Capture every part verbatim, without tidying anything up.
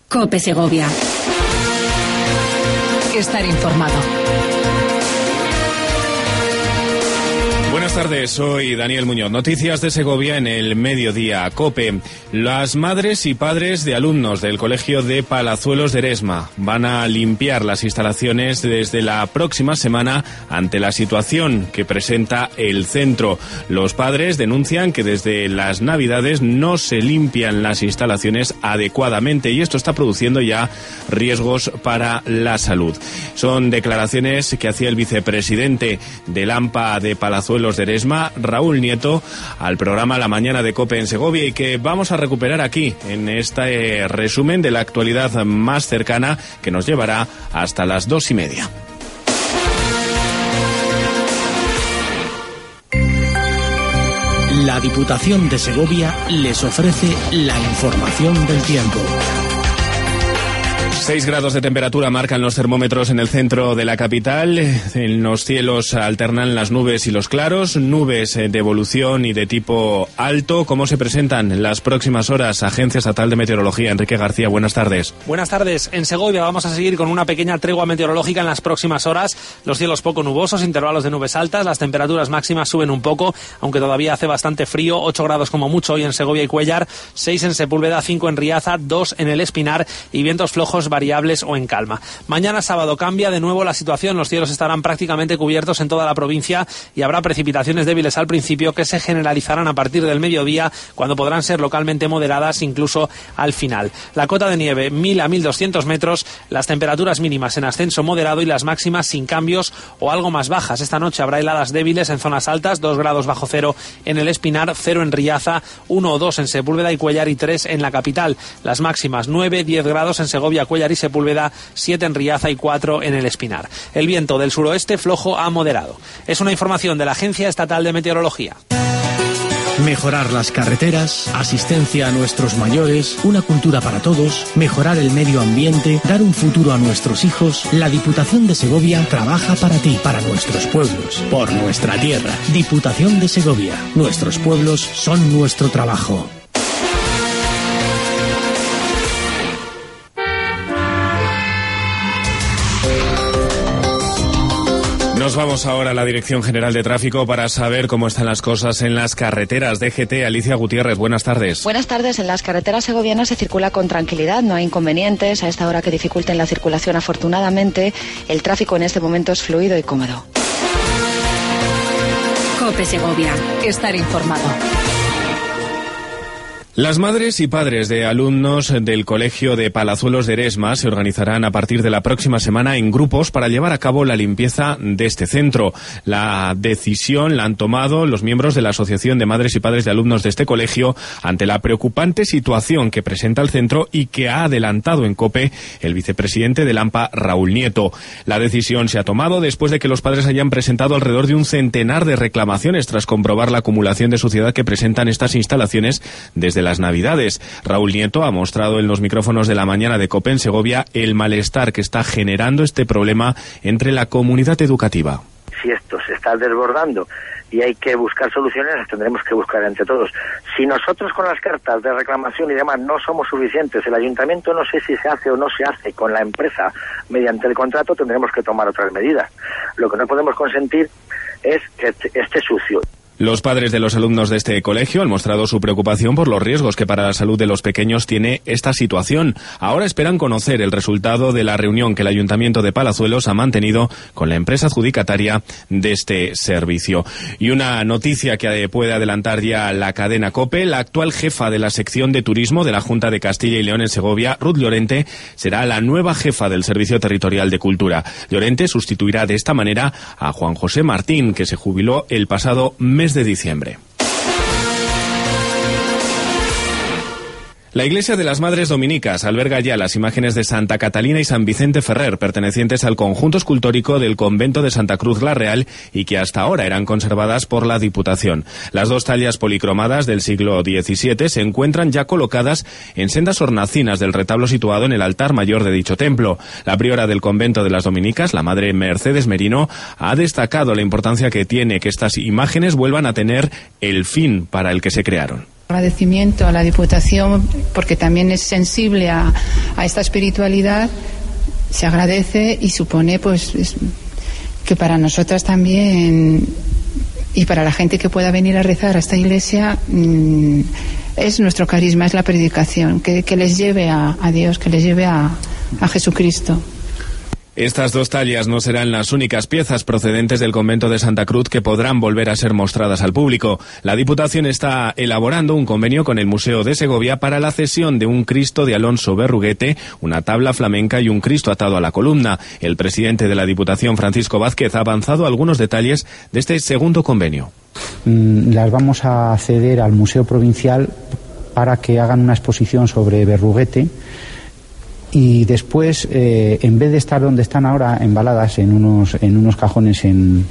COPE Segovia. Estar informado. Buenas tardes, soy Daniel Muñoz. Noticias de Segovia en el mediodía. COPE. Las madres y padres de alumnos del Colegio de Palazuelos de Eresma van a limpiar las instalaciones desde la próxima semana ante la situación que presenta el centro. Los padres denuncian que desde las Navidades no se limpian las instalaciones adecuadamente y esto está produciendo ya riesgos para la salud. Son declaraciones que hacía el vicepresidente del AMPA de Palazuelos de Eresma, Raúl Nieto, al programa La Mañana de COPE en Segovia y que vamos a recuperar aquí en este resumen de la actualidad más cercana que nos llevará hasta las dos y media. La Diputación de Segovia les ofrece la información del tiempo. seis grados de temperatura marcan los termómetros en el centro de la capital. En los cielos alternan las nubes y los claros, nubes de evolución y de tipo alto. ¿Cómo se presentan las próximas horas? Agencia Estatal de Meteorología, Enrique García, buenas tardes. Buenas tardes. En Segovia vamos a seguir con una pequeña tregua meteorológica en las próximas horas. Los cielos poco nubosos, intervalos de nubes altas, las temperaturas máximas suben un poco, aunque todavía hace bastante frío, ocho grados como mucho hoy en Segovia y Cuéllar, seis en Sepúlveda, cinco en Riaza, dos en el Espinar y vientos flojos variables o en calma. Mañana sábado cambia de nuevo la situación, los cielos estarán prácticamente cubiertos en toda la provincia y habrá precipitaciones débiles al principio que se generalizarán a partir del mediodía, cuando podrán ser localmente moderadas incluso al final. La cota de nieve mil a mil doscientos metros, las temperaturas mínimas en ascenso moderado y las máximas sin cambios o algo más bajas. Esta noche habrá heladas débiles en zonas altas, dos grados bajo cero en el Espinar, cero en Riaza, uno o dos en Sepúlveda y Cuéllar y tres en la capital. Las máximas nueve, diez grados en Segovia, Cuéllar y Sepúlveda, siete en Riaza y cuatro en el Espinar. El viento del suroeste flojo a moderado. Es una información de la Agencia Estatal de Meteorología. Mejorar las carreteras, asistencia a nuestros mayores, una cultura para todos, mejorar el medio ambiente, dar un futuro a nuestros hijos. La Diputación de Segovia trabaja para ti, para nuestros pueblos, por nuestra tierra. Diputación de Segovia. Nuestros pueblos son nuestro trabajo. Nos vamos ahora a la Dirección General de Tráfico para saber cómo están las cosas en las carreteras. D G T, Alicia Gutiérrez, buenas tardes. Buenas tardes. En las carreteras segovianas se circula con tranquilidad, no hay inconvenientes a esta hora que dificulten la circulación. Afortunadamente, el tráfico en este momento es fluido y cómodo. COPE Segovia. Estar informado. Las madres y padres de alumnos del Colegio de Palazuelos de Eresma se organizarán a partir de la próxima semana en grupos para llevar a cabo la limpieza de este centro. La decisión la han tomado los miembros de la Asociación de Madres y Padres de Alumnos de este colegio ante la preocupante situación que presenta el centro y que ha adelantado en COPE el vicepresidente del AMPA, Raúl Nieto. La decisión se ha tomado después de que los padres hayan presentado alrededor de un centenar de reclamaciones tras comprobar la acumulación de suciedad que presentan estas instalaciones desde las Navidades. Raúl Nieto ha mostrado en los micrófonos de La Mañana de COPE en Segovia el malestar que está generando este problema entre la comunidad educativa. Si esto se está desbordando y hay que buscar soluciones, las tendremos que buscar entre todos. Si nosotros con las cartas de reclamación y demás no somos suficientes, el ayuntamiento no sé si se hace o no se hace con la empresa mediante el contrato, tendremos que tomar otras medidas. Lo que no podemos consentir es que esté sucio. Los padres de los alumnos de este colegio han mostrado su preocupación por los riesgos que para la salud de los pequeños tiene esta situación. Ahora esperan conocer el resultado de la reunión que el Ayuntamiento de Palazuelos ha mantenido con la empresa adjudicataria de este servicio. Y una noticia que puede adelantar ya la cadena COPE: la actual jefa de la sección de turismo de la Junta de Castilla y León en Segovia, Ruth Llorente, será la nueva jefa del Servicio Territorial de Cultura. Llorente sustituirá de esta manera a Juan José Martín, que se jubiló el pasado mes de diciembre. La Iglesia de las Madres Dominicas alberga ya las imágenes de Santa Catalina y San Vicente Ferrer, pertenecientes al conjunto escultórico del convento de Santa Cruz la Real y que hasta ahora eran conservadas por la Diputación. Las dos tallas policromadas del siglo diecisiete se encuentran ya colocadas en sendas hornacinas del retablo situado en el altar mayor de dicho templo. La priora del convento de las Dominicas, la Madre Mercedes Merino, ha destacado la importancia que tiene que estas imágenes vuelvan a tener el fin para el que se crearon. Agradecimiento a la Diputación porque también es sensible a, a esta espiritualidad, se agradece y supone pues es, que para nosotras también y para la gente que pueda venir a rezar a esta iglesia mmm, es nuestro carisma, es la predicación, que, que les lleve a, a Dios, que les lleve a, a Jesucristo. Estas dos tallas no serán las únicas piezas procedentes del convento de Santa Cruz que podrán volver a ser mostradas al público. La Diputación está elaborando un convenio con el Museo de Segovia para la cesión de un Cristo de Alonso Berruguete, una tabla flamenca y un Cristo atado a la columna. El presidente de la Diputación, Francisco Vázquez, ha avanzado algunos detalles de este segundo convenio. Las vamos a ceder al Museo Provincial para que hagan una exposición sobre Berruguete. Y después, eh, en vez de estar donde están ahora, embaladas en unos, en unos cajones en,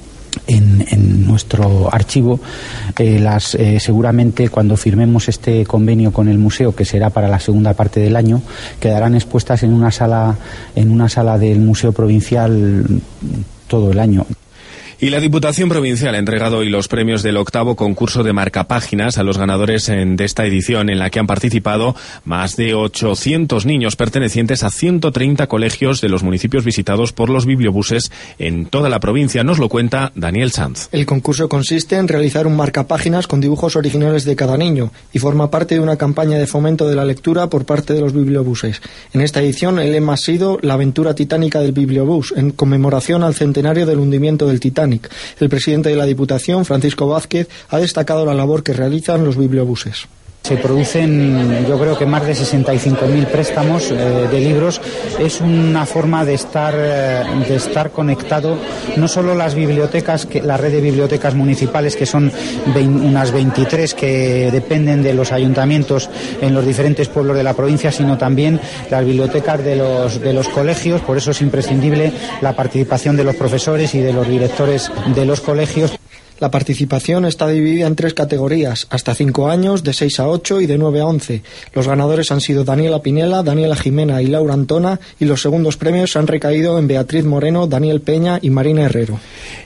en, en nuestro archivo, eh, las eh, seguramente cuando firmemos este convenio con el museo, que será para la segunda parte del año, quedarán expuestas en una sala, en una sala del Museo Provincial todo el año. Y la Diputación Provincial ha entregado hoy los premios del octavo concurso de marcapáginas a los ganadores en, de esta edición, en la que han participado más de ochocientos niños pertenecientes a ciento treinta colegios de los municipios visitados por los bibliobuses en toda la provincia. Nos lo cuenta Daniel Sanz. El concurso consiste en realizar un marcapáginas con dibujos originales de cada niño y forma parte de una campaña de fomento de la lectura por parte de los bibliobuses. En esta edición el lema ha sido la aventura titánica del bibliobús, en conmemoración al centenario del hundimiento del Titanic. El presidente de la Diputación, Francisco Vázquez, ha destacado la labor que realizan los bibliobuses. Se producen, yo creo que más de sesenta y cinco mil préstamos eh, de libros. Es una forma de estar, eh, de estar conectado, no solo las bibliotecas, que, la red de bibliotecas municipales, que son veinte, unas veintitrés que dependen de los ayuntamientos en los diferentes pueblos de la provincia, sino también las bibliotecas de los, de los colegios. Por eso es imprescindible la participación de los profesores y de los directores de los colegios. La participación está dividida en tres categorías, hasta cinco años, de seis a ocho y de nueve a once. Los ganadores han sido Daniela Pinela, Daniela Jimena y Laura Antona, y los segundos premios han recaído en Beatriz Moreno, Daniel Peña y Marina Herrero.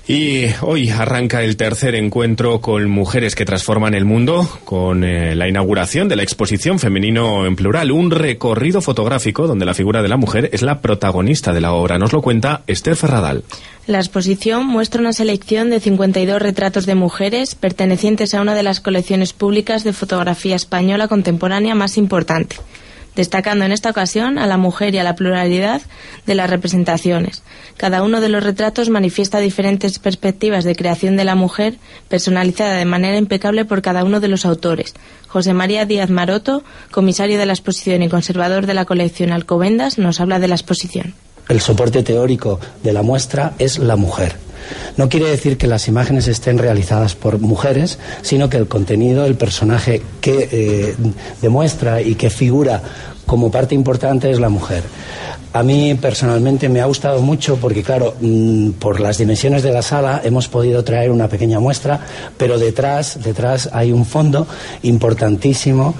Y hoy arranca el tercer encuentro con Mujeres que Transforman el Mundo, con eh, la inauguración de la exposición Femenino en Plural, un recorrido fotográfico donde la figura de la mujer es la protagonista de la obra. Nos lo cuenta Esther Ferradal. La exposición muestra una selección de cincuenta y dos retratos de mujeres pertenecientes a una de las colecciones públicas de fotografía española contemporánea más importante, destacando en esta ocasión a la mujer y a la pluralidad de las representaciones. Cada uno de los retratos manifiesta diferentes perspectivas de creación de la mujer, personalizada de manera impecable por cada uno de los autores. José María Díaz Maroto, comisario de la exposición y conservador de la colección Alcobendas, nos habla de la exposición. El soporte teórico de la muestra es la mujer. No quiere decir que las imágenes estén realizadas por mujeres, sino que el contenido, el personaje que eh, demuestra y que figura como parte importante es la mujer. A mí personalmente me ha gustado mucho porque, claro, mmm, por las dimensiones de la sala hemos podido traer una pequeña muestra, pero detrás, detrás hay un fondo importantísimo.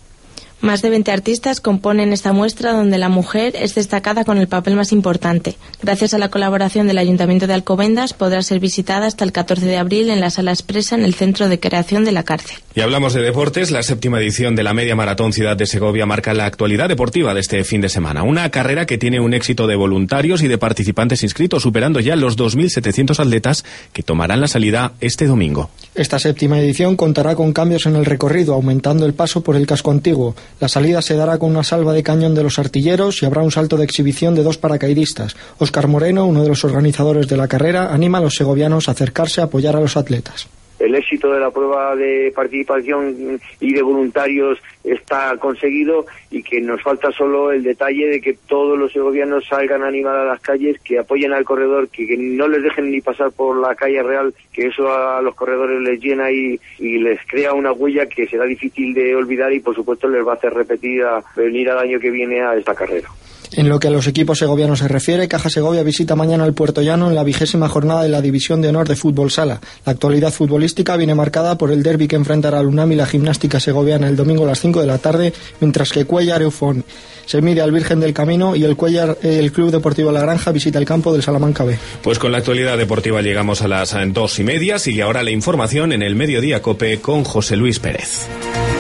Más de veinte artistas componen esta muestra donde la mujer es destacada con el papel más importante. Gracias a la colaboración del Ayuntamiento de Alcobendas podrá ser visitada hasta el catorce de abril en la Sala Expresa en el Centro de Creación de la Cárcel. Y hablamos de deportes. La séptima edición de la Media Maratón Ciudad de Segovia marca la actualidad deportiva de este fin de semana. Una carrera que tiene un éxito de voluntarios y de participantes inscritos, superando ya los dos mil setecientos atletas que tomarán la salida este domingo. Esta séptima edición contará con cambios en el recorrido, aumentando el paso por el casco antiguo. La salida se dará con una salva de cañón de los artilleros y habrá un salto de exhibición de dos paracaidistas. Óscar Moreno, uno de los organizadores de la carrera, anima a los segovianos a acercarse a apoyar a los atletas. El éxito de la prueba de participación y de voluntarios está conseguido y que nos falta solo el detalle de que todos los segovianos salgan a animar a las calles, que apoyen al corredor, que, que no les dejen ni pasar por la calle real, que eso a los corredores les llena y, y les crea una huella que será difícil de olvidar y por supuesto les va a hacer repetir a venir al año que viene a esta carrera. En lo que a los equipos segovianos se refiere, Caja Segovia visita mañana el Puerto Llano en la vigésima jornada de la División de Honor de Fútbol Sala. La actualidad futbolística viene marcada por el derbi que enfrentará al UNAM y la Gimnástica Segoviana el domingo a las cinco de la tarde, mientras que Cuéllar Eufón se mide al Virgen del Camino y el Cuellar, el Club Deportivo La Granja visita el campo del Salamanca B. Pues con la actualidad deportiva llegamos a las dos y media. Sigue ahora la información en el Mediodía COPE con José Luis Pérez.